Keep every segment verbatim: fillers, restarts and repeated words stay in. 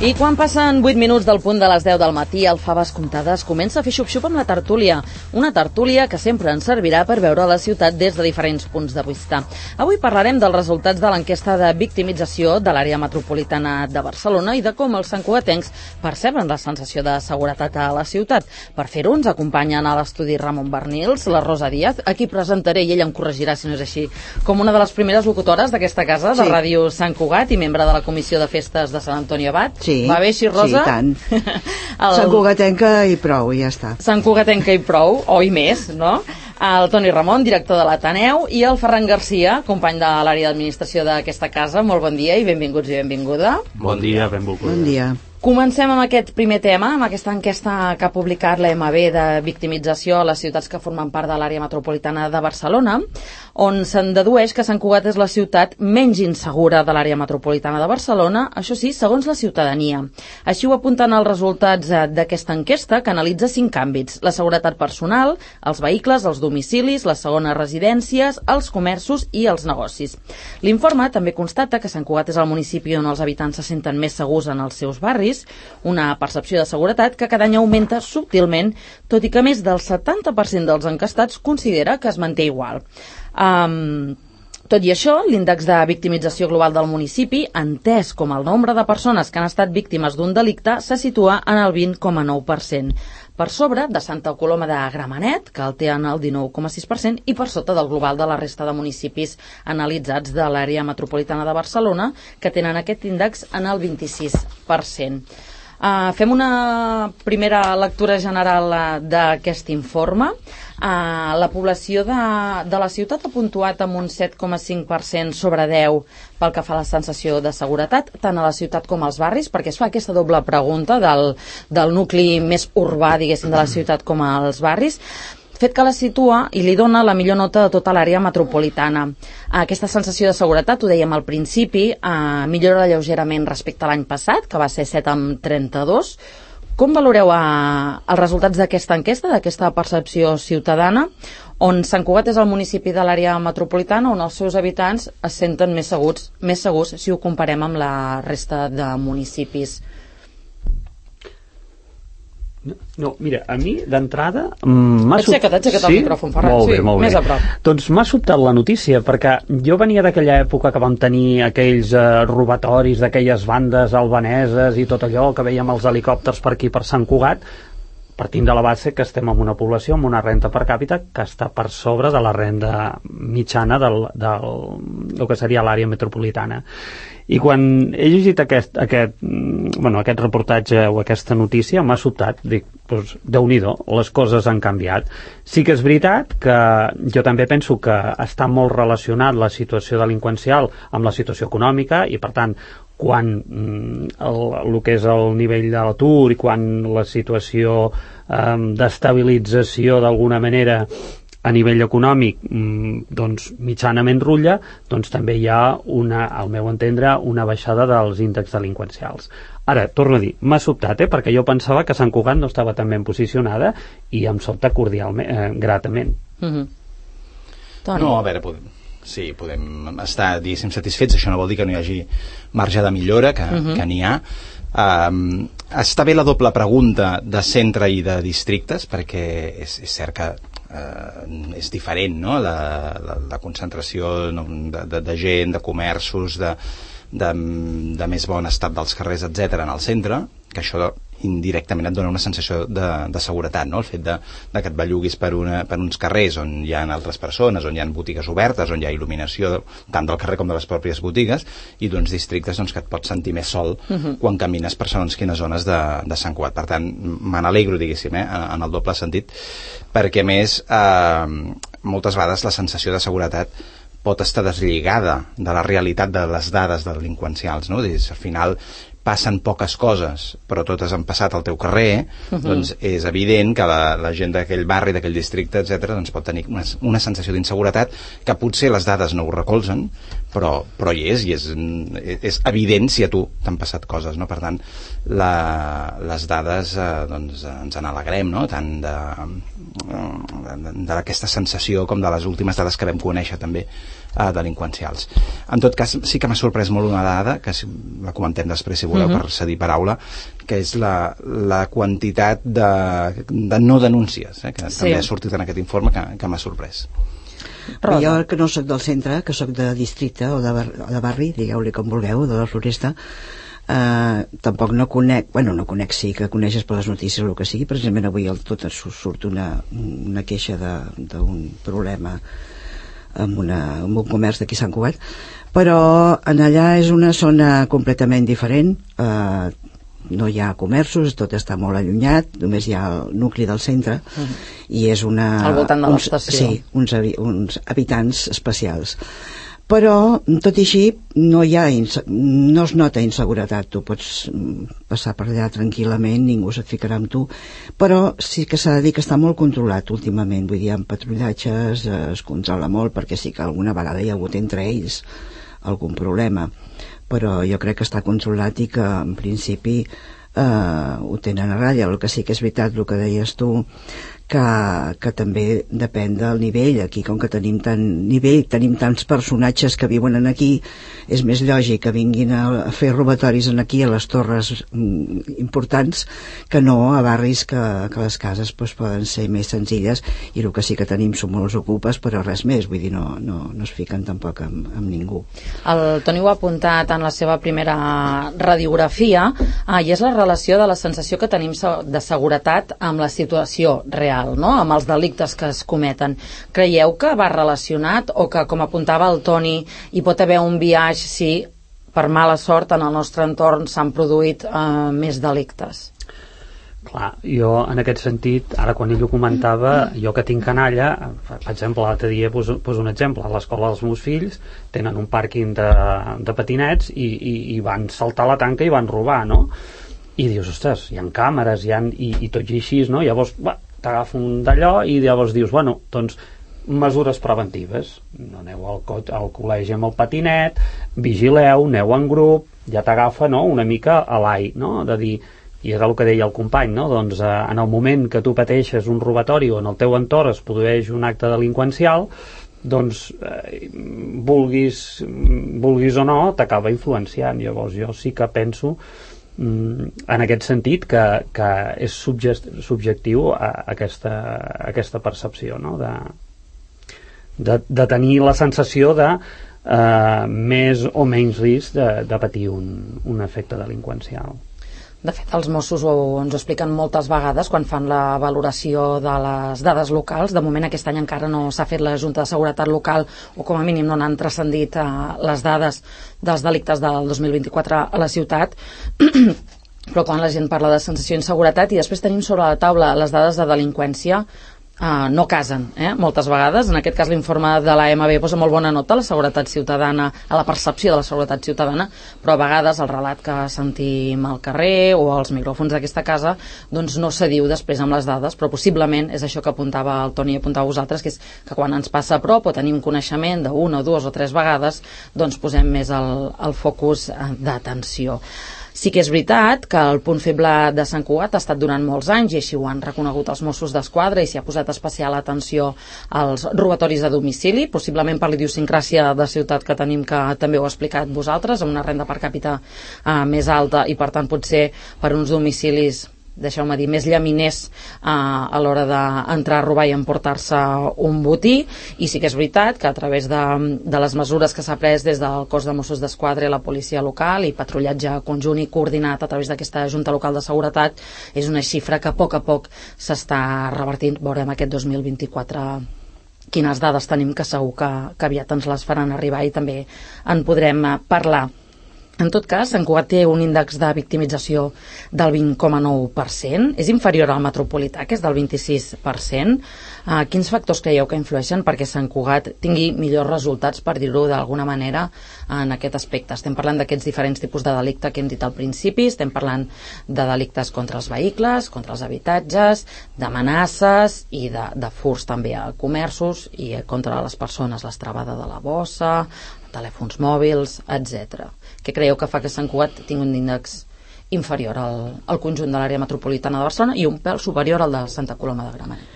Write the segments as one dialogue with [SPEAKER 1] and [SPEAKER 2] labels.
[SPEAKER 1] I quan passen vuit minuts del punt de les deu del matí, el Faves Comptades comença a fer xup-xup amb la tertúlia. Una tertúlia que sempre ens servirà per veure la ciutat des de diferents punts de vista. Avui parlarem dels resultats de l'enquesta de victimització de l'àrea metropolitana de Barcelona i de com els santcugatencs perceben la sensació de seguretat a la ciutat. Per fer-ho ens acompanyen a l'estudi Ramon Bernils, la Rosa Díaz, a qui presentaré, i ella em corregirà si no és així, com una de les primeres locutores d'aquesta casa, de
[SPEAKER 2] sí.
[SPEAKER 1] Ràdio Sant Cugat i membre de la Comissió de Festes de Sant Antoni Abat.
[SPEAKER 2] Sí.
[SPEAKER 1] Va bé així, Rosa?
[SPEAKER 2] Sí, tant. El... Sant Cugatenca i prou, i ja està.
[SPEAKER 1] Sant Cugatenca i prou, o i més, no? El Toni Ramon, director de l'Ateneu, i el Ferran Garcia, company de l'àrea d'administració d'aquesta casa. Molt bon dia i benvinguts i benvinguda.
[SPEAKER 3] Bon dia, benvolguda.
[SPEAKER 2] Bon dia.
[SPEAKER 1] Comencem amb aquest primer tema, amb aquesta enquesta que ha publicat l'E M B de victimització a les ciutats que formen part de l'àrea metropolitana de Barcelona, on se'n dedueix que Sant Cugat és la ciutat menys insegura de l'àrea metropolitana de Barcelona, això sí, segons la ciutadania. Així ho apunten els resultats d'aquesta enquesta, que analitza cinc àmbits: la seguretat personal, els vehicles, els domicilis, les segones residències, els comerços i els negocis. L'informe també constata que Sant Cugat és el municipi on els habitants se senten més segurs en els seus barris, una percepció de seguretat que cada any augmenta subtilment, tot i que més del setanta per cent dels encastats considera que es manté igual. Um, tot i això, l'índex de victimització global del municipi, entès com el nombre de persones que han estat víctimes d'un delicte, se situa en el vint coma nou per cent, per sobre de Santa Coloma de Gramenet, que el té en el dinou coma sis per cent, i per sota del global de la resta de municipis analitzats de l'àrea metropolitana de Barcelona, que tenen aquest índex en el vint-i-sis per cent. Uh, fem una primera lectura general uh, d'aquest informe. Uh, la població de, de la ciutat ha puntuat amb un set coma cinc per cent sobre deu pel que fa a la sensació de seguretat, tant a la ciutat com als barris, perquè es fa aquesta doble pregunta del, del nucli més urbà, diguéssim, de la ciutat com als barris, fet que la situa i li dona la millor nota de tota l'àrea metropolitana. Aquesta sensació de seguretat, ho dèiem al principi, eh, millora lleugerament respecte a l'any passat, que va ser set coma trenta-dos. Com valoreu eh, els resultats d'aquesta enquesta, d'aquesta percepció ciutadana, on Sant Cugat és el municipi de l'àrea metropolitana on els seus habitants es senten més segurs, més segurs si ho comparem amb la resta de municipis?
[SPEAKER 3] No, mira, a mi d'entrada m'ha
[SPEAKER 1] Aixeca't,
[SPEAKER 3] sobtat...
[SPEAKER 1] aixeca't el micròfon, Ferran.
[SPEAKER 3] Molt bé,
[SPEAKER 1] sí,
[SPEAKER 3] molt bé.
[SPEAKER 1] Més a prop.
[SPEAKER 3] Doncs m'ha sobtat la notícia, perquè jo venia d'aquella època que vam tenir aquells eh, robatoris d'aquelles bandes albaneses i tot allò, que veiem els helicòpters per aquí per Sant Cugat, partint de la base que estem en una població amb una renda per càpita que està per sobre de la renda mitjana del, del, del que seria l'àrea metropolitana. I quan he llegit aquest, aquest, bueno, aquest reportatge o aquesta notícia m'ha sobtat, dic, doncs, Déu-n'hi-do, les coses han canviat. Sí que és veritat que jo també penso que està molt relacionat la situació delinqüencial amb la situació econòmica i, per tant, quan el, el que és el nivell de l'atur i quan la situació eh, d'estabilització d'alguna manera a nivell econòmic doncs mitjanament rutlla, doncs també hi ha una, al meu entendre, una baixada dels índexs delinqüencials. Ara, torno a dir, m'ha sobtat, eh, perquè jo pensava que Sant Cugat no estava tan ben posicionada i em sobta cordialment, eh, gratament.
[SPEAKER 1] Mm-hmm. Toni.
[SPEAKER 4] No, a veure, podem, sí, podem estar, diguéssim, satisfets, això no vol dir que no hi hagi marge de millora, que, mm-hmm. que n'hi ha. Um, està bé la doble pregunta de centre i de districtes, perquè és, és cert que Uh, és diferent, no? la, la, la concentració no? de, de, de gent, de comerços, de, de, de més bon estat dels carrers, etcètera, en el centre, que això indirectament et dona una sensació de, de seguretat, no? El fet de, de que et belluguis per, una, per uns carrers on hi ha altres persones, on hi ha botigues obertes, on hi ha il·luminació tant del carrer com de les pròpies botigues, i d'uns districtes doncs, que et pots sentir més sol uh-huh. quan camines per segons quines zones de, de Sant Cugat. Per tant, me n'alegro, diguéssim, eh, en el doble sentit, perquè a més eh, moltes vegades la sensació de seguretat pot estar deslligada de la realitat de les dades delinqüencials, no? Dir, al final passen poques coses, però totes han passat al teu carrer, uh-huh. doncs és evident que la, la gent d'aquell barri, d'aquell districte, etcètera, doncs pot tenir una, una sensació d'inseguretat que potser les dades no ho recolzen, però, però hi és, i és, és evident si a tu t'han passat coses, no? Per tant, la, les dades eh, doncs, ens en alegrem, no? Tant de, d'aquesta sensació com de les últimes dades que vam conèixer també eh, delinqüencials. En tot cas, sí que m'ha sorprès molt una dada, que la comentem després si voleu uh-huh. per cedir paraula, que és la, la quantitat de, de no denúncies, eh, que sí. també ha sortit en aquest informe, que, que m'ha sorprès.
[SPEAKER 2] Rosa. Jo, que no soc del centre, que soc de districte o de, bar, de barri, digueu-li com vulgueu, de la Floresta, eh, tampoc no conec, bueno, no conec, sí que coneixes per les notícies o el que sigui. Precisament avui al tot surt una, una queixa d'un problema amb, una, amb un comerç d'aquí Sant Cugat, però en allà és una zona completament diferent, eh, no hi ha comerços, tot està molt allunyat, només hi ha el nucli del centre uh-huh. i és una...
[SPEAKER 1] Al voltant de l'estació.
[SPEAKER 2] Sí, uns, uns habitants especials. Però, tot i així, no hi ha no es nota inseguretat. Tu pots passar per allà tranquil·lament, ningú se't ficarà amb tu, però sí que s'ha de dir que està molt controlat últimament, vull dir, amb patrullatges es controla molt, perquè sí que alguna vegada hi ha hagut entre ells algun problema, però jo crec que està controlat i que en principi eh, ho tenen a ratlla. El que sí que és veritat el que deies tu, que, que també depèn del nivell. Aquí, com que tenim tant nivell, tenim tants personatges que viuen en aquí, és més lògic que vinguin a fer robatoris en aquí, a les torres mm, importants, que no a barris que, que les cases pues, poden ser més senzilles, i el que sí que tenim són molts ocupes, però res més, vull dir, no, no, no es fiquen tampoc amb, amb ningú.
[SPEAKER 1] El Toni ho ha apuntat en la seva primera radiografia, ah, i és la relació de la sensació que tenim de seguretat amb la situació real, no? Amb els delictes que es cometen. Creieu que va relacionat, o que, com apuntava el Toni, hi pot haver un biaix si per mala sort en el nostre entorn s'han produït eh, més delictes?
[SPEAKER 3] Clar, jo en aquest sentit, ara quan ell ho comentava, jo que tinc canalla, per exemple, l'altre dia poso, poso un exemple, a l'escola dels meus fills tenen un pàrquing de, de patinets i, i, i van saltar la tanca i van robar, no? I dius, ostres, hi ha càmeres, hi ha, i, i tot i així, no? Llavors, va, t'agafa un d'allò i llavors dius, bueno, doncs mesures preventives, no aneu al, co al col·legi amb el patinet, vigileu, aneu en grup, ja t'agafa, no?, una mica a l'ai, no?, de dir, i és el que deia el company, no?, doncs eh, en el moment que tu pateixes un robatori o en el teu entorn es produeix un acte delinqüencial, doncs eh, vulguis, vulguis o no, t'acaba influenciant. Llavors jo sí que penso en aquest sentit que, que és subjectiu a aquesta, a aquesta percepció, no? de, de, de tenir la sensació de eh, més o menys risc de, de patir un, un efecte delinqüencial.
[SPEAKER 1] De fet, els Mossos ho, ens ho expliquen moltes vegades quan fan la valoració de les dades locals. De moment aquest any encara no s'ha fet la Junta de Seguretat Local, o com a mínim no n'han transcendit eh, les dades dels delictes del dos mil vint-i-quatre a la ciutat. Però quan la gent parla de sensació d'inseguretat, i després tenim sobre la taula les dades de delinqüència, Uh, no casen, eh? Moltes vegades. En aquest cas l'informe de la M B posa molt bona nota a la seguretat ciutadana, a la percepció de la seguretat ciutadana, però a vegades el relat que sentim al carrer o als micròfons d'aquesta casa doncs no se diu després amb les dades, però possiblement és això que apuntava el Toni i apuntava vosaltres, que és que quan ens passa a prop o tenim coneixement d'una o dues o tres vegades, doncs posem més el, el focus d'atenció. Sí que és veritat que el punt feble de Sant Cugat ha estat durant molts anys, i així ho han reconegut els Mossos d'Esquadra, i s'hi ha posat especial atenció als robatoris a domicili, possiblement per l'idiosincràsia de ciutat que tenim, que també ho heu explicat vosaltres, amb una renda per càpita eh, més alta, i per tant potser per uns domicilis, deixeu-me dir, més llaminers eh, a l'hora d'entrar a robar i emportar-se un botí. I sí que és veritat que a través de, de les mesures que s'ha pres des del cos de Mossos d'Esquadra i la policia local, i patrullatge conjunt i coordinat a través d'aquesta Junta Local de Seguretat, és una xifra que a poc a poc s'està revertint. Veurem aquest dos mil vint-i-quatre quines dades tenim, que segur que, que aviat ens les faran arribar i també en podrem parlar. En tot cas, Sant Cugat té un índex de victimització del vint coma nou per cent, és inferior al metropolità, que és del vint-i-sis per cent. Uh, quins factors creieu que influeixen perquè Sant Cugat tingui millors resultats, per dir-ho d'alguna manera, en aquest aspecte? Estem parlant d'aquests diferents tipus de delicte que hem dit al principi, estem parlant de delictes contra els vehicles, contra els habitatges, d'amenaces i de, de furs també a comerços, i contra les persones, l'estrabada de la bossa, telèfons mòbils, etcètera. Què creieu que fa que Sant Cugat tingui un índex inferior al, al conjunt de l'àrea metropolitana de Barcelona i un pèl superior al de Santa Coloma de Gramenet?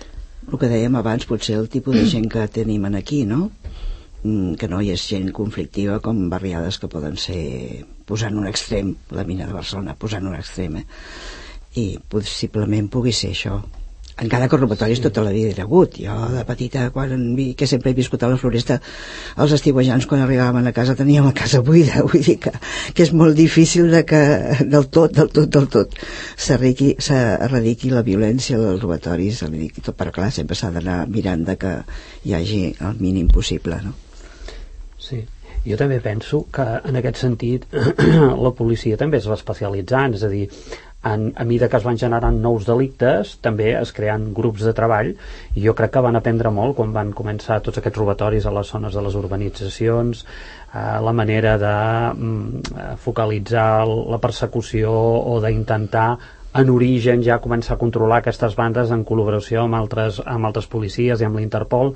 [SPEAKER 2] el que dèiem abans, potser el tipus de gent que tenim aquí, no? Que no hi és gent conflictiva com barriades que poden ser, posant un extrem, la mina de Barcelona, posant un extrem, eh? I possiblement pugui ser això. Encara que robatoris tota la vida era hagut. Jo de petita, quan vi, que sempre he viscut a la Floresta, els estiuejants quan arribàvem a casa teníem la casa buida, vull dir que, que és molt difícil de que del tot, del tot, del tot s'erradiqui la violència dels robatoris, però clar, sempre s'ha d'anar mirant de que hi hagi el mínim possible, no?
[SPEAKER 3] Sí, jo també penso que en aquest sentit la policia també es va especialitzant, és a dir, en, a mesura que es van generant nous delictes també es creen grups de treball i jo crec que van aprendre molt quan van començar tots aquests robatoris a les zones de les urbanitzacions, eh, la manera de mm, focalitzar la persecució o d'intentar en origen ja començar a controlar aquestes bandes en col·laboració amb altres, amb altres policies i amb l'Interpol.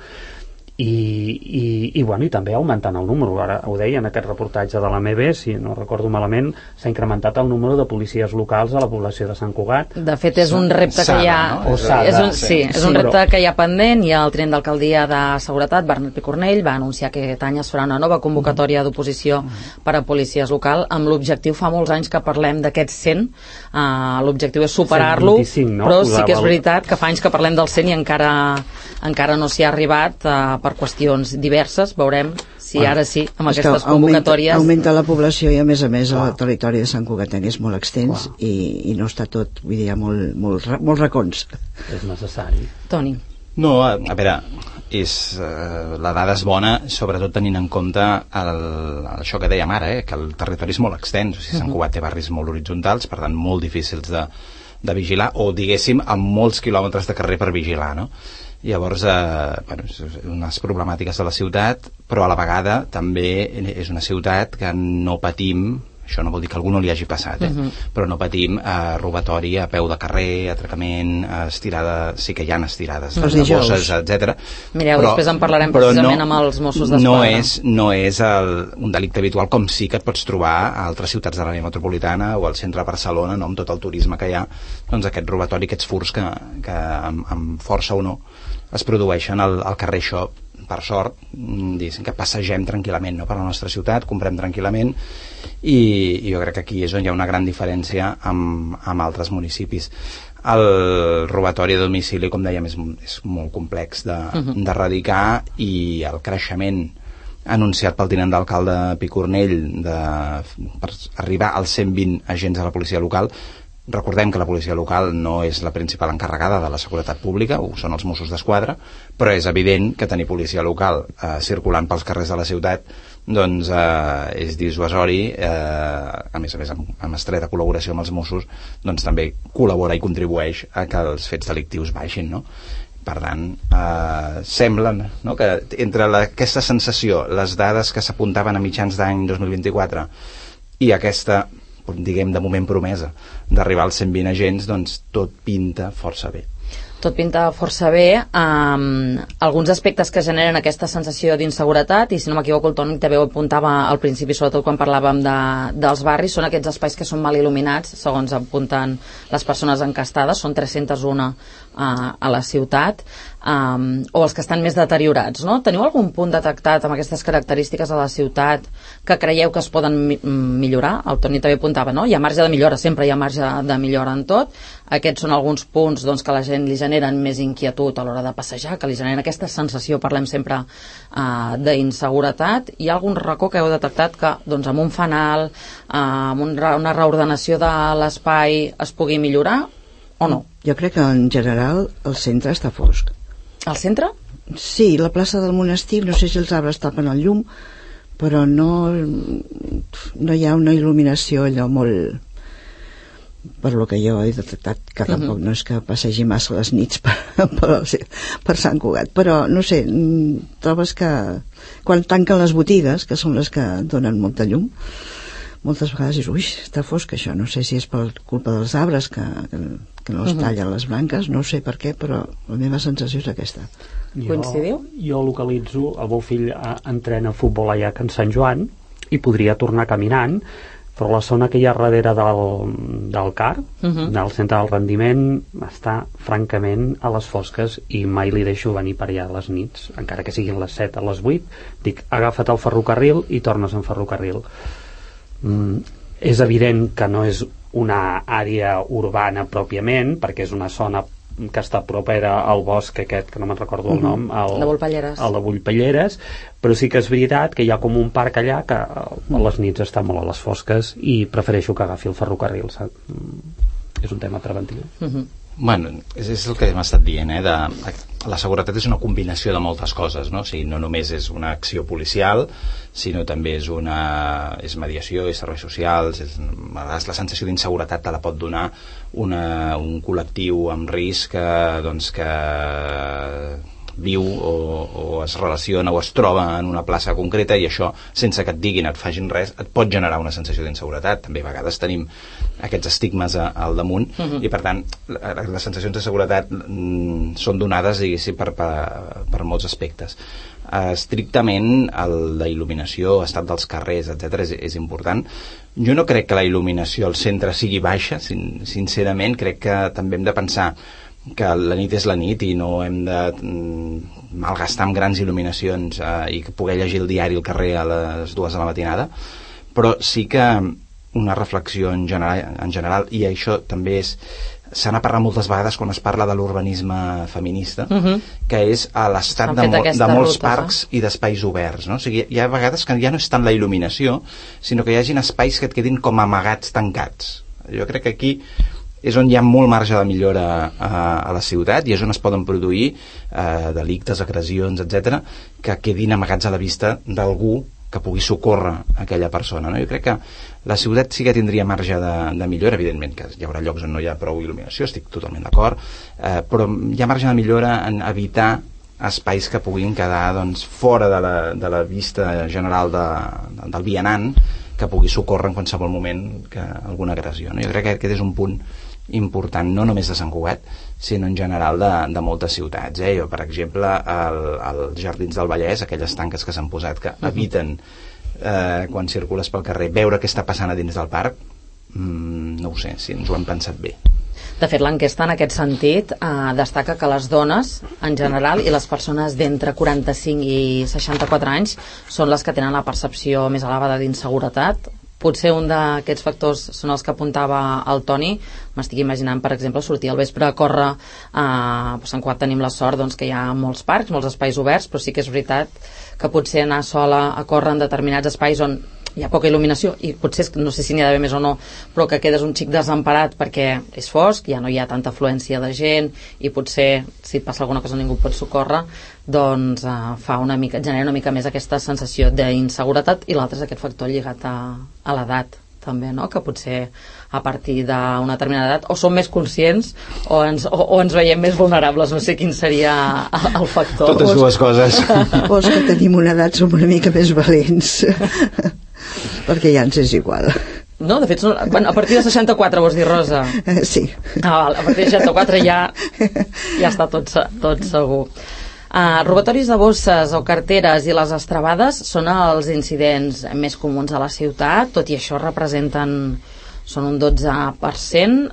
[SPEAKER 3] I, i, i, bueno, i també augmentant el número, ara ho deia en aquest reportatge de l'A M B, si no recordo malament, s'ha incrementat el número de policies locals a la població de Sant Cugat.
[SPEAKER 1] De fet, és un repte que hi ha...
[SPEAKER 3] No?
[SPEAKER 1] És un, sí, és un repte que hi ha pendent, i el tinent d'alcaldia de Seguretat, Bernat Picornell, va anunciar que aquest any es farà una nova convocatòria d'oposició per a policies local, amb l'objectiu, fa molts anys que parlem d'aquests cent, uh, l'objectiu és superar-lo,
[SPEAKER 3] no?
[SPEAKER 1] Però sí que és veritat que fa anys que parlem del cent i encara, encara no s'hi ha arribat, uh, per qüestions diverses, veurem si bueno, ara sí, amb aquestes convocatòries...
[SPEAKER 2] Augmenta, augmenta la població i a més a més el territori de Sant Cugatenc és molt extens i, i no està tot, vull dir, hi ha molt, molt, molts racons.
[SPEAKER 3] És necessari.
[SPEAKER 1] Toni.
[SPEAKER 4] No, a, a veure, és, eh, la dada és bona, sobretot tenint en compte el, això que dèiem ara, eh, que el territori és molt extens, o sigui, Sant Cugat té barris molt horitzontals, per tant molt difícils de, de vigilar, o diguéssim, amb molts quilòmetres de carrer per vigilar, no? Llavors, eh, bueno, unes problemàtiques de la ciutat, però a la vegada també és una ciutat que no patim, això no vol dir que a algú no li hagi passat, eh? Uh-huh. Però no patim eh, robatori a peu de carrer, atracament, estirada, sí que hi ha estirades de bosses, etcètera.
[SPEAKER 1] Mireu, però, després en parlarem precisament no, amb els Mossos d'Esquadra.
[SPEAKER 4] No és, no és el, un delicte habitual com sí que et pots trobar a altres ciutats de l'àrea metropolitana o al centre de Barcelona, no, amb tot el turisme que hi ha, doncs aquest robatori, aquests furs que, que amb, amb força o no es produeixen al, al carrer. Això, per sort, diguéssim que passegem tranquil·lament, no, per la nostra ciutat, comprem tranquil·lament, i, i jo crec que aquí és on hi ha una gran diferència amb, amb altres municipis. El robatori a domicili, com dèiem, és, és molt complex de, uh-huh. d'erradicar, i el creixement anunciat pel tinent d'alcalde Picornell de, per arribar als cent vint agents de la policia local. Recordem que la policia local no és la principal encarregada de la seguretat pública, ho són els Mossos d'Esquadra, però és evident que tenir policia local eh, circulant pels carrers de la ciutat doncs eh, és dissuasori, eh, a més a més amb, amb estreta col·laboració amb els Mossos, doncs també col·labora i contribueix a que els fets delictius baixin, no? Per tant, eh, sembla, no, que entre la, aquesta sensació, les dades que s'apuntaven a mitjans d'any dos mil vint-i-quatre i aquesta, diguem, de moment promesa d'arribar als cent vint agents, doncs tot pinta força bé.
[SPEAKER 1] Tot pinta força bé. Um, alguns aspectes que generen aquesta sensació d'inseguretat, i si no m'equivoco el Toni també ho apuntava al principi, sobretot quan parlàvem de, dels barris, són aquests espais que són mal il·luminats, segons apunten les persones encastades, són tres-cents un uh, a la ciutat, um, o els que estan més deteriorats, no? Teniu algun punt detectat amb aquestes característiques a la ciutat que creieu que es poden mi millorar? El Toni també apuntava, no? Hi ha marge de millora, sempre hi ha marge de millora en tot. Aquests són alguns punts, doncs, que la gent li generen més inquietud a l'hora de passejar, que li generen aquesta sensació, parlem sempre uh, d'inseguretat. Hi ha algun racó que heu detectat que, doncs, amb un fanal, uh, amb un, una reordenació de l'espai es pugui millorar o no?
[SPEAKER 2] Jo crec que en general el centre està fosc.
[SPEAKER 1] El centre?
[SPEAKER 2] Sí, la plaça del monestir, no sé si els arbres tapen el llum, però no, no hi ha una il·luminació allò molt... per lo que jo he detectat, que tampoc uh-huh. no és que passegi massa les nits per, per, per Sant Cugat, però no sé, trobes que quan tanquen les botigues, que són les que donen molta llum, moltes vegades dius, ui, està fosc això, no sé si és per culpa dels arbres que, que, que no es uh-huh. tallen les branques, no sé per què, però la meva sensació és aquesta.
[SPEAKER 1] Jo, coincidiu?
[SPEAKER 3] Jo localitzo, el meu fill entrena futbol allà a Can Sant Joan i podria tornar caminant, però la zona que hi ha darrere del, del car, uh -huh. del centre del rendiment, està francament a les fosques i mai li deixo venir per allà a les nits, encara que siguin les set a les vuit, dic, agafa't el ferrocarril i tornes en ferrocarril. Mm, és evident que no és una àrea urbana pròpiament, perquè és una zona que està propera al bosc aquest, que no me'n recordo el nom, el
[SPEAKER 1] de Bullpelleres.
[SPEAKER 3] el de Bullpelleres, però sí que és veritat que hi ha com un parc allà que a les nits està molt a les fosques i prefereixo que agafi el ferrocarril, saps? És un tema preventiu.
[SPEAKER 1] Uh -huh.
[SPEAKER 4] Bueno, és, és el que hem estat dient, eh? De, la seguretat és una combinació de moltes coses, no? O sigui, no només és una acció policial, sinó també és una és mediació, és serveis socials, és, a vegades la sensació d'inseguretat te la pot donar una, un col·lectiu amb risc que, doncs, que viu o, o es relaciona o es troba en una plaça concreta, i això, sense que et diguin, et facin res, et pot generar una sensació d'inseguretat. També a vegades tenim aquests estigmes a, al damunt, uh -huh. i per tant la, les sensacions de seguretat mm, són donades, diguéssim, per, per, per molts aspectes. Uh, estrictament el, la il·luminació, estat dels carrers, etcètera, és, és important. Jo no crec que la il·luminació al centre sigui baixa, sin, sincerament crec que també hem de pensar que la nit és la nit i no hem de mm, malgastar amb grans il·luminacions eh, i que poder llegir el diari al carrer a les dues de la matinada, però sí que una reflexió en general, en general i això també és, se n'ha parlat moltes vegades quan es parla de l'urbanisme feminista, uh -huh. que és a l'estat de, mo de molts rutes, parcs eh? i d'espais oberts, no? O sigui, hi ha vegades que ja no és tant la il·luminació, sinó que hi hagin espais que et quedin com amagats, tancats. Jo crec que aquí és on hi ha molt marge de millora a, a la ciutat, i és on es poden produir eh, delictes, agressions, etcètera, que quedin amagats a la vista d'algú que pugui socórrer aquella persona, no? Jo crec que la ciutat sí que tindria marge de, de millora, evidentment que hi haurà llocs on no hi ha prou il·luminació, estic totalment d'acord, eh, però hi ha marge de millora en evitar espais que puguin quedar, doncs, fora de la, de la vista general de, de, del vianant, que pugui socórrer en qualsevol moment que alguna agressió, no? Jo crec que aquest és un punt important, no només de Sant Cugat, sinó en general de, de moltes ciutats, eh? Jo, per exemple, als Jardins del Vallès, aquelles tanques que s'han posat que eviten, eh, quan circules pel carrer, veure què està passant a dins del parc, mm, no ho sé, si ens ho hem pensat bé.
[SPEAKER 1] De fet, l'enquesta en aquest sentit eh, destaca que les dones en general i les persones d'entre quaranta-cinc i seixanta-quatre anys són les que tenen la percepció més elevada d'inseguretat. Potser un d'aquests factors són els que apuntava el Toni. M'estic imaginant, per exemple, sortir al vespre a córrer. A Sant Cugat tenim la sort, doncs, que hi ha molts parcs, molts espais oberts, però sí que és veritat que potser anar sola a córrer en determinats espais on hi ha poca il·luminació, i potser, no sé si n'hi ha d'haver més o no, però que quedes un xic desemparat perquè és fosc, ja no hi ha tanta afluència de gent, i potser si passa alguna cosa ningú pot socórrer, doncs uh, fa una mica, genera una mica més aquesta sensació d'inseguretat. I l'altre és aquest factor lligat a, a l'edat també, no? Que potser a partir d'una determinada edat o som més conscients o ens, o, o ens veiem més vulnerables, no sé quin seria el factor.
[SPEAKER 4] Totes dues coses.
[SPEAKER 2] O és que tenim una edat, som una mica més valents perquè ja ens és igual.
[SPEAKER 1] No, de fet, bueno, a partir de seixanta-quatre vols dir, Rosa?
[SPEAKER 2] Sí.
[SPEAKER 1] Ah, a partir de seixanta-quatre ja, ja està tot, tot segur. Uh, robatoris de bosses o carteres i les estrabades són els incidents més comuns a la ciutat, tot i això representen, són un dotze per cent.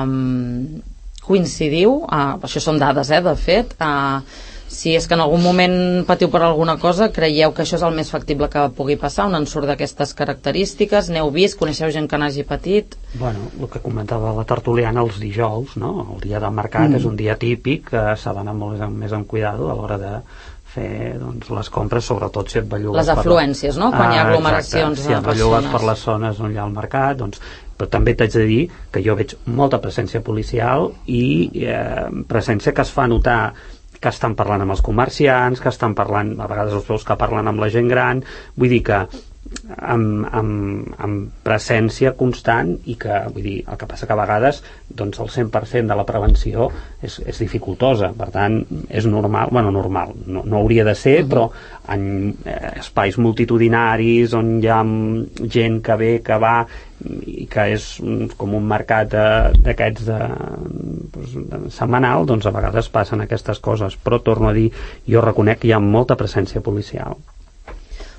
[SPEAKER 1] Um, coincidiu, uh, això són dades, eh, de fet, uh, si és que en algun moment patiu per alguna cosa, creieu que això és el més factible que pugui passar, un ensurt d'aquestes característiques? N'heu vist? Coneixeu gent que n'hagi patit?
[SPEAKER 3] Bueno, el que comentava la tertuliana, els dijous, no? El dia del mercat mm. és un dia típic que s'ha d'anar molt més amb cuidado a l'hora de fer, doncs, les compres, sobretot si et bellugues
[SPEAKER 1] les afluències, per... no? Quan ah, hi ha aglomeracions.
[SPEAKER 3] Si et bellugues per les zones on hi ha el mercat, doncs, però també t'haig de dir que jo veig molta presència policial i eh, presència que es fa notar, que estan parlant amb els comerciants, que estan parlant, a vegades els veus que parlen amb la gent gran, vull dir que amb, amb, amb presència constant, i que, vull dir, el que passa que a vegades doncs el cent per cent de la prevenció és, és dificultosa, per tant és normal, bueno, normal, no, no hauria de ser, uh -huh. però en eh, espais multitudinaris on hi ha gent que ve, que va, i que és com un mercat d'aquests de, doncs, de setmanal, doncs a vegades passen aquestes coses, però torno a dir, jo reconec que hi ha molta presència policial.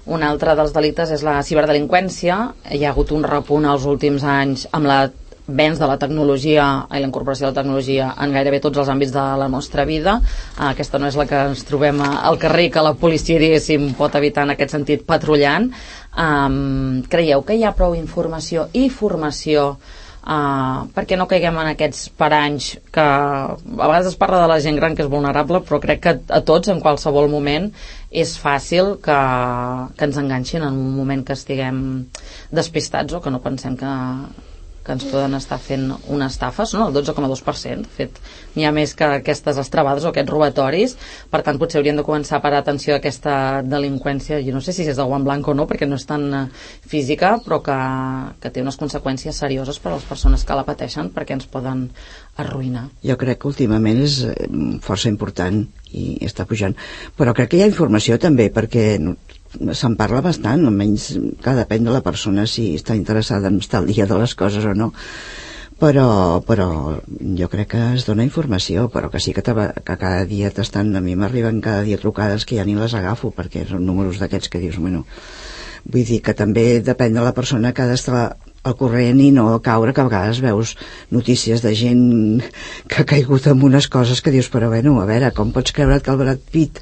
[SPEAKER 1] Un altre dels delictes és la ciberdelinqüència. Hi ha hagut un repunt als últims anys amb la venç de la tecnologia i la incorporació de la tecnologia en gairebé tots els àmbits de la nostra vida. Aquesta no és la que ens trobem al carrer, que la policia, diguéssim, pot evitar en aquest sentit patrullant. Um, creieu que hi ha prou informació i formació uh, perquè no caiguem en aquests paranys que a vegades es parla de la gent gran que és vulnerable, però crec que a tots en qualsevol moment és fàcil que, que ens enganxin en un moment que estiguem despistats o que no pensem que que ens poden estar fent una estafa. Són el dotze coma dos per cent. De fet, n'hi ha més que aquestes estrabades o aquests robatoris. Per tant, potser hauríem de començar a parar atenció a aquesta delinqüència. Jo no sé si és de guant blanc o no, perquè no és tan física, però que, que té unes conseqüències serioses per a les persones que la pateixen, perquè ens poden arruïnar.
[SPEAKER 2] Jo crec que últimament és força important i està pujant. Però crec que hi ha informació també, perquè se'n parla bastant, almenys que depèn de la persona si està interessada en estar al dia de les coses o no, però, però jo crec que es dona informació, però que sí que, que cada dia t'estan, a mi m'arriben cada dia trucades que ja ni les agafo perquè són números d'aquests que dius, bueno, vull dir que també depèn de la persona que ha d'estar al corrent i no caure, que a vegades veus notícies de gent que ha caigut en unes coses que dius, però bueno, a veure, com pots creure't que el Brad Pitt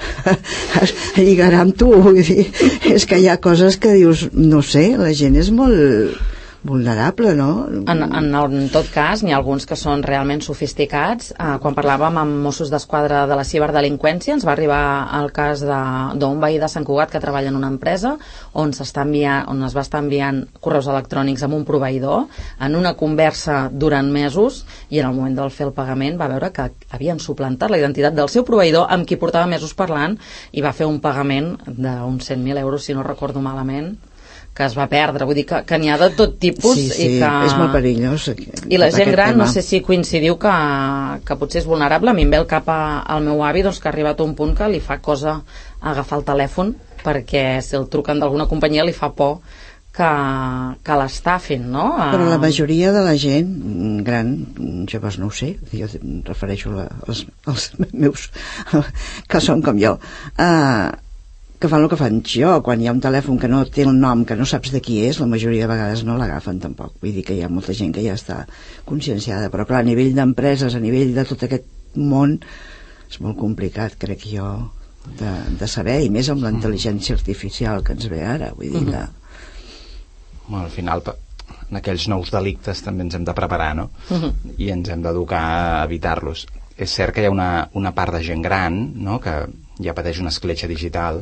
[SPEAKER 2] lligarà amb tu? Vull dir, és que hi ha coses que dius, no sé, la gent és molt vulnerable, no?
[SPEAKER 1] En, en, en tot cas, n'hi ha alguns que són realment sofisticats. Eh, quan parlàvem amb Mossos d'Esquadra de la ciberdelinqüència, ens va arribar el cas d'un veí de Sant Cugat que treballa en una empresa on, enviant, on es va estar enviant correus electrònics amb un proveïdor en una conversa durant mesos, i en el moment del fer el pagament va veure que havien suplantat la identitat del seu proveïdor amb qui portava mesos parlant, i va fer un pagament d'uns cent mil euros, si no recordo malament, que es va perdre. Vull dir que, que n'hi ha de tot tipus.
[SPEAKER 2] Sí, sí,
[SPEAKER 1] i que...
[SPEAKER 2] és molt perillós.
[SPEAKER 1] I la gent gran, tema. No sé si coincidiu que, que potser és vulnerable. A mi em ve el cap a, al meu avi, doncs, que ha arribat a un punt que li fa cosa agafar el telèfon, perquè si el truquen d'alguna companyia li fa por que, que l'estafin, no?
[SPEAKER 2] Però la majoria de la gent gran, joves no ho sé, jo em refereixo a, als, als meus que són com jo, eh, que fan el que fan jo. Quan hi ha un telèfon que no té el nom, que no saps de qui és, la majoria de vegades no l'agafen tampoc. Vull dir que hi ha molta gent que ja està conscienciada, però clar, a nivell d'empreses, a nivell de tot aquest món, és molt complicat, crec jo, de, de saber, i més amb la intel·ligència artificial que ens ve ara. Vull dir que...
[SPEAKER 4] Bueno, al final, en aquells nous delictes també ens hem de preparar, no?
[SPEAKER 1] Uh-huh.
[SPEAKER 4] I ens hem d'educar a evitar-los. És cert que hi ha una, una part de gent gran, no?, que ja pateix una escletxa digital,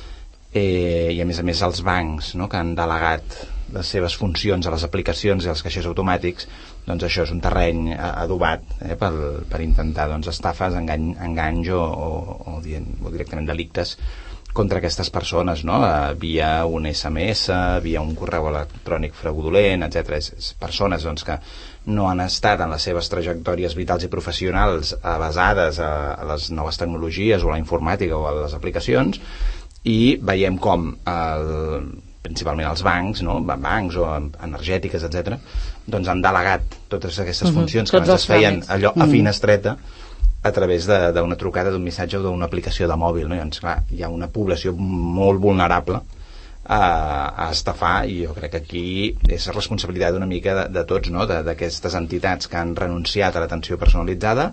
[SPEAKER 4] eh, i a més a més els bancs, no?, que han delegat les seves funcions a les aplicacions i als caixers automàtics, doncs això és un terreny adobat, eh, per, per intentar, doncs, estafes, engany, enganys o, o, o, o directament delictes contra aquestes persones, no?, eh, via un esse eme esse, via un correu electrònic fraudulent, etcètera. És, és persones, doncs, que no han estat en les seves trajectòries vitals i professionals basades a, a les noves tecnologies o a la informàtica o a les aplicacions, i veiem com el, principalment els bancs, no? bancs o energètiques, etcètera, doncs han delegat totes aquestes
[SPEAKER 1] uh-huh.
[SPEAKER 4] funcions que abans es feien allò a finestreta a través d'una trucada, d'un missatge o d'una aplicació de mòbil, no? I doncs, clar, hi ha una població molt vulnerable a, a estafar, i jo crec que aquí és responsabilitat una mica de, de tots, no?, d'aquestes entitats que han renunciat a l'atenció personalitzada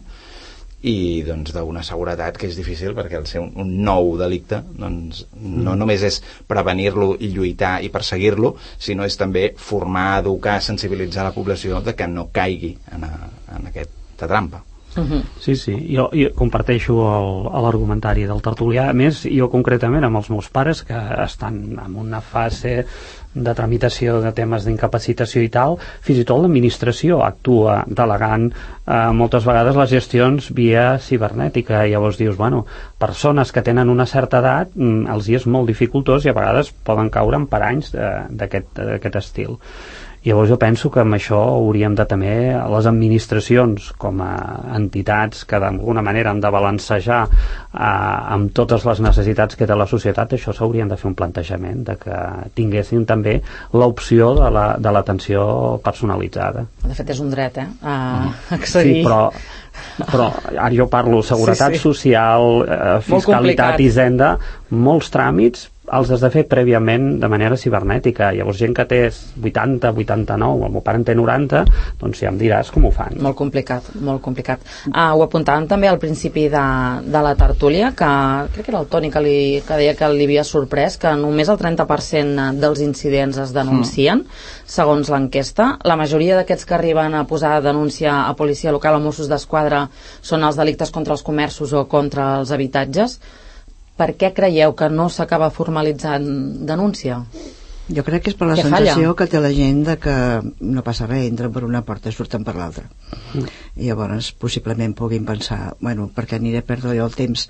[SPEAKER 4] i doncs d'una seguretat que és difícil, perquè al ser un, un nou delicte, doncs no només és prevenir-lo i lluitar i perseguir-lo, sinó és també formar, educar, sensibilitzar la població de que no caigui en, a, en aquesta trampa.
[SPEAKER 3] Uh-huh. Sí, sí, jo, jo comparteixo l'argumentari del tertulià. A més, jo concretament amb els meus pares, que estan en una fase de tramitació de temes d'incapacitació i tal, fins i tot l'administració actua delegant eh, moltes vegades les gestions via cibernètica. Llavors dius, bueno, persones que tenen una certa edat, mm, els hi és molt dificultós i a vegades poden caure en paranys d'aquest estil. Llavors jo penso que amb això hauríem de també, les administracions com a entitats que d'alguna manera han de balancejar eh, amb totes les necessitats que té la societat, això s'haurien de fer un plantejament de que tinguessin també l'opció de la, de l'atenció personalitzada.
[SPEAKER 1] De fet és un dret, eh? A accedir.
[SPEAKER 3] Sí, però però ara jo parlo seguretat sí, sí. social, eh, fiscalitat i hisenda, molts tràmits els has de fer prèviament de manera cibernètica. Llavors gent que té vuitanta, vuitanta-nou, el meu pare en té noranta, doncs ja em diràs com ho fan.
[SPEAKER 1] Molt complicat, molt complicat. Ah, ho apuntàvem també al principi de, de la tertúlia, que crec que era el Toni que, li, que deia que li havia sorprès que només el trenta per cent dels incidents es denuncien, mm. segons l'enquesta. La majoria d'aquests que arriben a posar denúncia a policia local o Mossos d'Esquadra són els delictes contra els comerços o contra els habitatges. Per què creieu que no s'acaba formalitzant denúncia?
[SPEAKER 2] Jo crec que és per la
[SPEAKER 1] que
[SPEAKER 2] sensació
[SPEAKER 1] falla.
[SPEAKER 2] que té la gent de que no passa res, entren per una porta i surten per l'altra. Mm. I llavors possiblement puguin pensar, bueno, perquè aniré a perdre jo el temps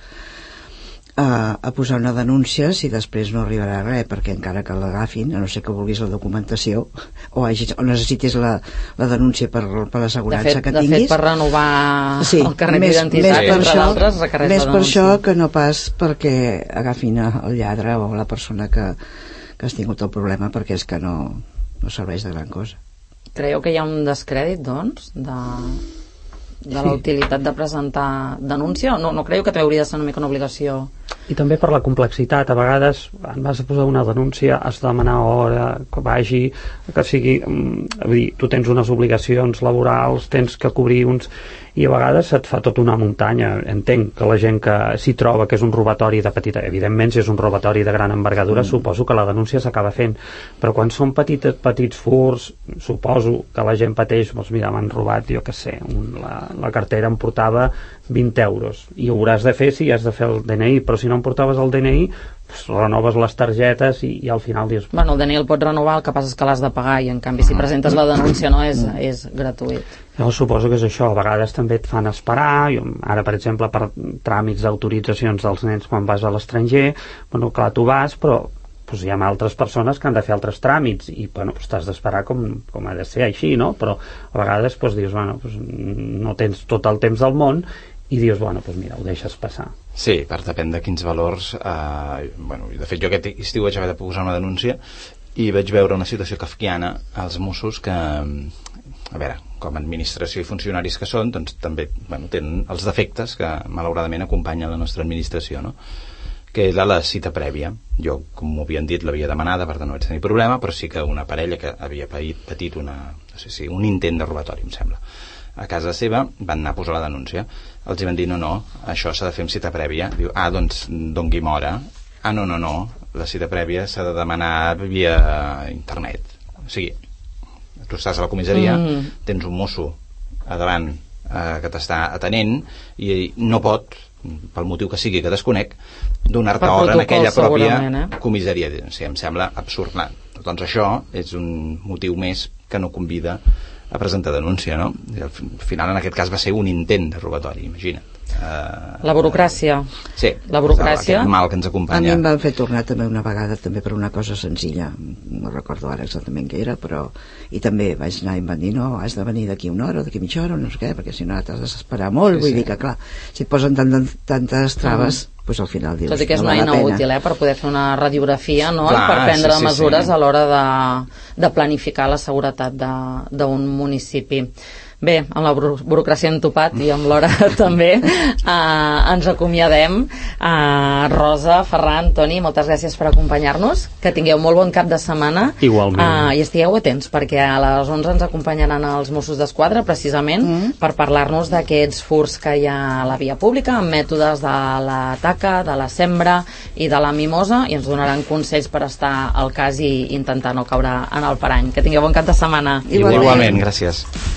[SPEAKER 2] a, a posar una denúncia si després no arribarà res, perquè encara que l'agafin, a no ser que vulguis la documentació o, hagis, o necessitis la, la denúncia per, per l'assegurança que
[SPEAKER 1] de
[SPEAKER 2] tinguis.
[SPEAKER 1] De fet, per renovar
[SPEAKER 2] sí,
[SPEAKER 1] el carnet
[SPEAKER 2] més,
[SPEAKER 1] d'identitat,
[SPEAKER 2] més
[SPEAKER 1] entre d'altres, requereix
[SPEAKER 2] més
[SPEAKER 1] la
[SPEAKER 2] per
[SPEAKER 1] denúncia.
[SPEAKER 2] això que no pas perquè agafin el lladre o la persona que, que has tingut el problema, perquè és que no, no serveix de gran cosa.
[SPEAKER 1] Creieu que hi ha un descrèdit, doncs, de, de la utilitat de presentar denúncia? No, no creieu que també hauria de ser una mica una obligació?
[SPEAKER 3] I també per la complexitat, a vegades en vas a posar una denúncia, has de demanar hora que vagi, que sigui vull dir, tu tens unes obligacions laborals, tens que cobrir uns, i a vegades et fa tota una muntanya. Entenc que la gent que s'hi troba que és un robatori de petita, evidentment si és un robatori de gran envergadura, mm. suposo que la denúncia s'acaba fent, però quan són petits, petits furs, suposo que la gent pateix, doncs mira, m'han robat, jo què sé, un, la, la cartera em portava vint euros, i ho hauràs de fer si has de fer el D N I, però si no em portaves el D N I, pues, renoves les targetes i, i al final dius...
[SPEAKER 1] Bueno, el D N I el pots renovar, el que passa és que l'has de pagar, i en canvi si presentes la denúncia no és, és gratuït.
[SPEAKER 3] Jo suposo que és això, a vegades també et fan esperar, jo, ara per exemple per tràmits d'autoritzacions dels nens quan vas a l'estranger, bueno, clar, tu vas, però pues, hi ha altres persones que han de fer altres tràmits i bueno, pues, t'has d'esperar com, com ha de ser així, no? Però a vegades pues, dius, bueno, pues, no tens tot el temps del món i dius, bueno, doncs mira, ho deixes passar.
[SPEAKER 4] Sí, per depèn de quins valors. Eh, bueno, de fet, jo aquest estiu vaig haver de posar una denúncia i vaig veure una situació kafkiana als Mossos que, a veure, com a administració i funcionaris que són, doncs també bueno, tenen els defectes que malauradament acompanya la nostra administració, no? Que era la cita prèvia. Jo, com m'ho havien dit, l'havia demanada, per tant no vaig tenir problema, però sí que una parella que havia patit una, no sé si, un intent de robatori, em sembla, a casa seva, van anar a posar la denúncia. Els hi van dir, no, no, això s'ha de fer amb cita prèvia. Diu, ah, doncs dongui mora. Ah, no, no, no, la cita prèvia s'ha de demanar via internet. O sigui, tu estàs a la comissaria, mm. tens un mosso a davant eh, que t'està atenent i no pot, pel motiu que sigui que desconec, donar-te hora en aquella pròpia eh? comissaria. O sigui, em sembla absurd. Doncs això és un motiu més que no convida a presentar denúncia, no? I al final en aquest cas va ser un intent de robatori, imagina't. Uh,
[SPEAKER 1] la burocràcia.
[SPEAKER 4] Uh, sí,
[SPEAKER 1] la burocràcia.
[SPEAKER 4] Aquest mal que ens acompanya.
[SPEAKER 2] A mi em van fer tornar també una vegada també per una cosa senzilla, no recordo ara exactament què era, però i també vaig anar i em van dir, no, has de venir d'aquí una hora, d'aquí mitja hora, no sé què, perquè si no t'has d'esperar molt, sí, vull sí. dir que clar, si et posen tant, tantes traves, mm. pues al final dius,
[SPEAKER 1] tot i que és
[SPEAKER 2] no
[SPEAKER 1] una
[SPEAKER 2] val
[SPEAKER 1] eina
[SPEAKER 2] la pena.
[SPEAKER 1] útil, eh, per poder fer una radiografia, no?
[SPEAKER 4] Clar,
[SPEAKER 1] I per prendre
[SPEAKER 4] sí, sí,
[SPEAKER 1] mesures
[SPEAKER 4] sí.
[SPEAKER 1] a l'hora de, de planificar la seguretat d'un municipi. Bé, amb la burocràcia entopat i amb l'hora també eh, ens acomiadem. eh, Rosa, Ferran, Toni, moltes gràcies per acompanyar-nos, que tingueu molt bon cap de setmana.
[SPEAKER 3] Igualment.
[SPEAKER 1] eh, I estigueu atents perquè a les onze ens acompanyaran els Mossos d'Esquadra precisament mm. per parlar-nos d'aquests furs que hi ha a la via pública amb mètodes de la taca, de la sembra i de la mimosa, i ens donaran consells per estar al cas i intentar no caure en el parany. Que tingueu bon cap de setmana.
[SPEAKER 4] Igualment, Igualment gràcies.